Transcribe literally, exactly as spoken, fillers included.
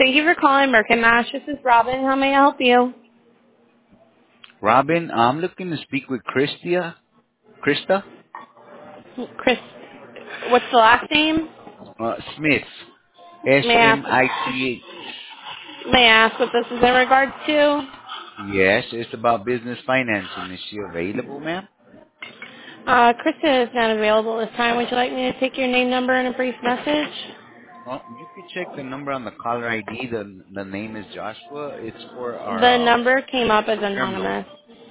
Thank you for calling Merck and Mash. This is Robin. How may I help you? Robin, I'm looking to speak with Christia. Krista? Chris, what's the last name? Uh, Smith. May I ask, S M I T H. may I ask what this is in regards to? Yes, it's about business financing. Is she available, ma'am? Uh, Krista is not available this time. Would you like me to take your name, number, and a brief message? Well, you could check the number on the caller I D. The the name is Joshua. It's for The our um number came up as term loan. anonymous.